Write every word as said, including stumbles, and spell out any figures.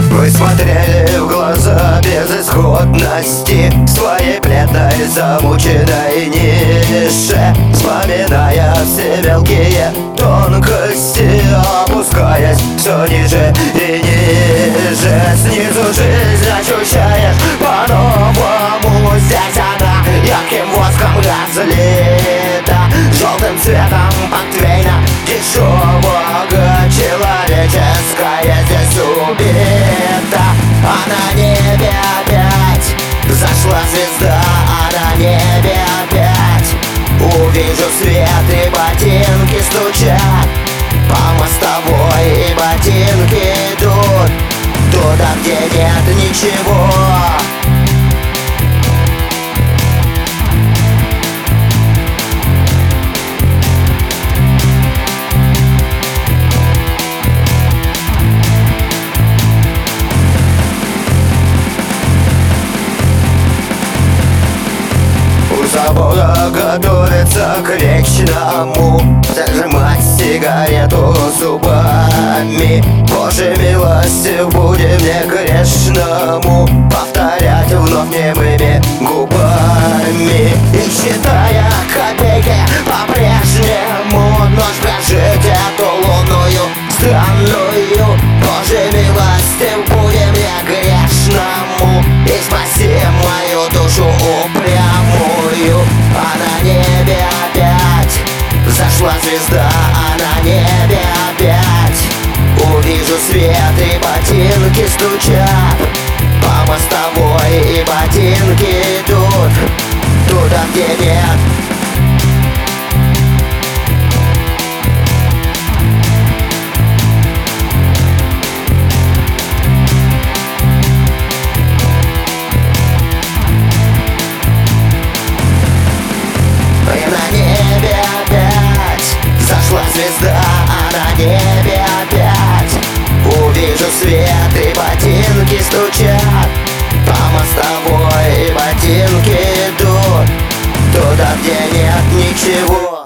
Вы смотрели в глаза безысходности своей бледной, замученной нише, вспоминая все мелкие тонкости, опускаясь все ниже и ниже. Снизу жизнь ощущаешь по-новому. Здесь она ярким воском разлита, желтым цветом портвейна дешевого человеческое здесь убито. А на небе опять зашла звезда, а на небе опять увижу свет, и ботинки стучат по мостовой, и ботинки идут туда, где нет ничего. Завода готовится к вечному, зажимать сигарету зубами. Боже милостив, будем не грешному повторять вновь немыми губами. И считая копейки по-прежнему, ночь прожить эту лунную странную. Боже милостив, будем не грешному, и спаси мою душу упрямую. А на небе опять зашла звезда, а на небе опять увижу свет, и ботинки стучат по мостовой, и ботинки идут туда, где нет. Звезда, а на небе опять увижу свет, и ботинки стучат по мостовой, и ботинки идут туда, где нет ничего.